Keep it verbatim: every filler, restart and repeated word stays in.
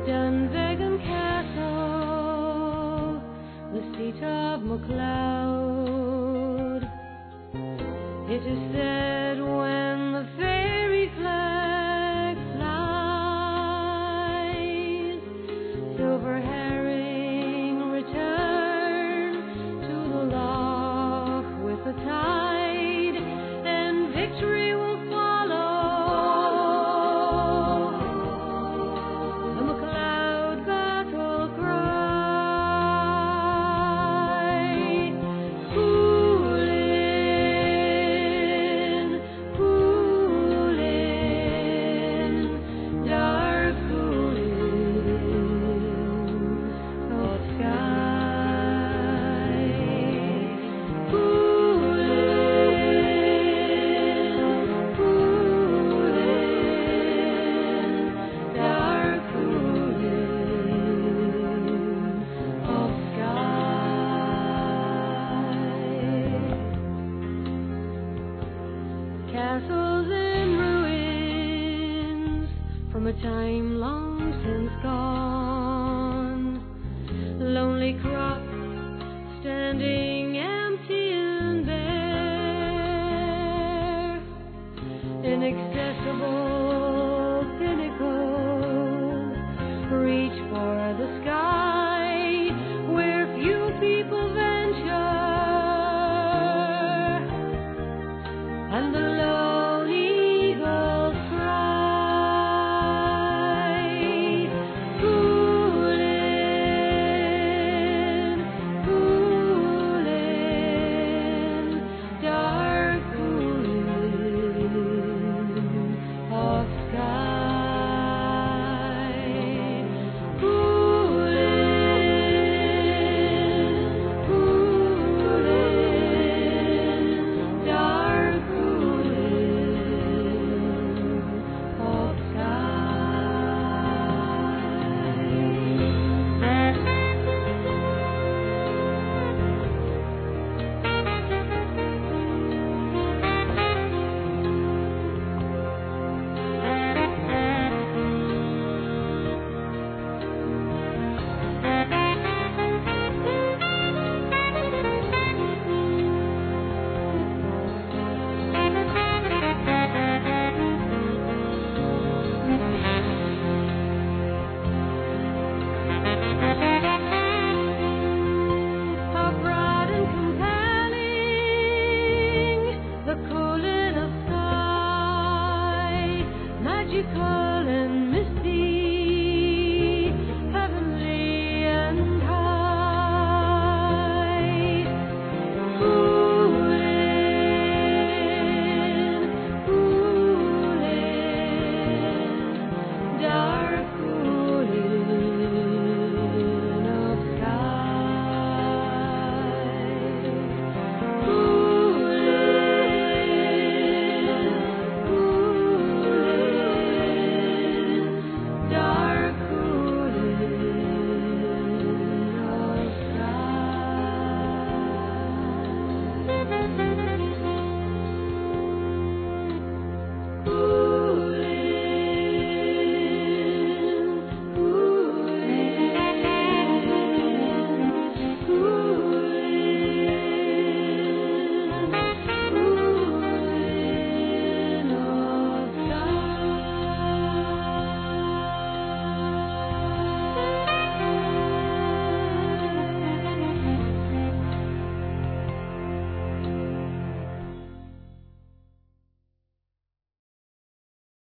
Dunvegan Castle, the seat of MacLeod. It is said when the fairy flag flies, silver herring return to the loch with the tide, and victory will follow. The MacLeod battle cry. Coolin', coolin', dark coolin' of sky. Coolin', coolin', dark coolin' of sky. Castles in ruins from a time long since gone. Lonely crops standing empty and bare. Inaccessible pinnacles reach for the sky where few people venture. And the lone eagles cry. Coolin', coolin', dark coolin' of sky. Coolin', coolin', dark coolin' of How broad and compelling the coolin' of sky, magical.